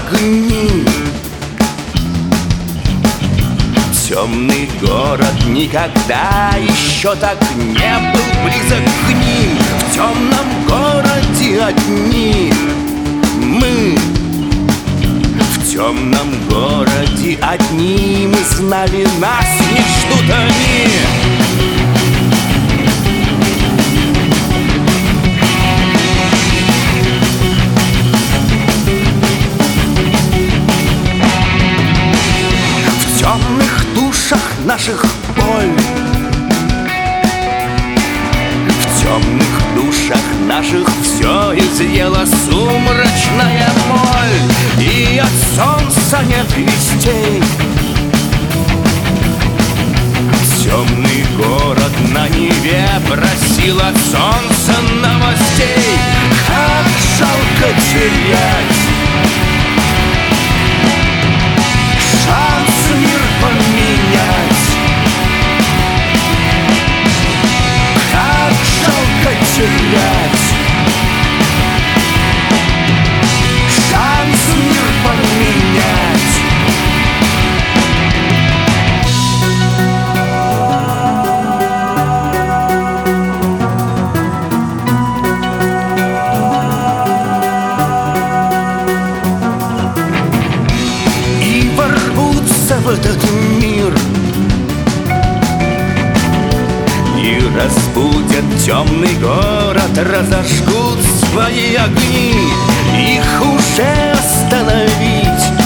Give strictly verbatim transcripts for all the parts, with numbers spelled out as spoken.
огни. Темный город никогда еще так не был близок к ним. В темном городе одни мы. В темном городе одни мы знали, нас не ждут они. В темных душах наших боль, в темных душах наших все изъела сумрачная моль, и от солнца нет вестей. Темный город на Неве просил от солнца новостей. Как жалко терять шанс мир поменять. Как жалко терять шанс мир поменять. И ворвутся в этот мир и разбудят темный город, разожгут свои огни. Их уже остановить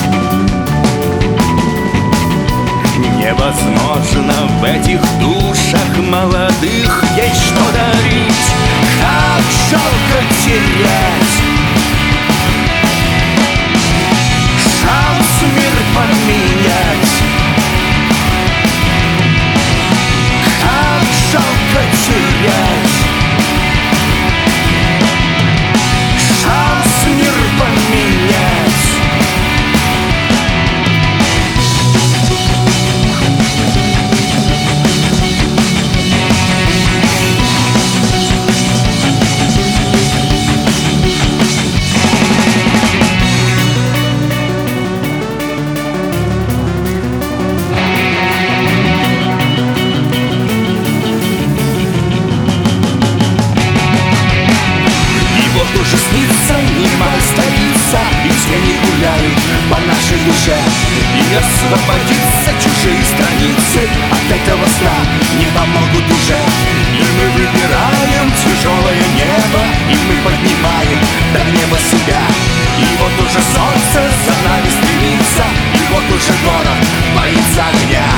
невозможно. В этих душах молодых есть что дарить. Как жалко терять шанс мир поменять. Как жалко терять шанс мир поменять. Уже снится немая столица, и тени гуляют по нашей душе. И освободиться чужие страницы от этого сна не помогут уже. И мы выбираем тяжелое небо, и мы поднимаем до неба себя. И вот уже солнце за нами стремится, и вот уже город боится огня.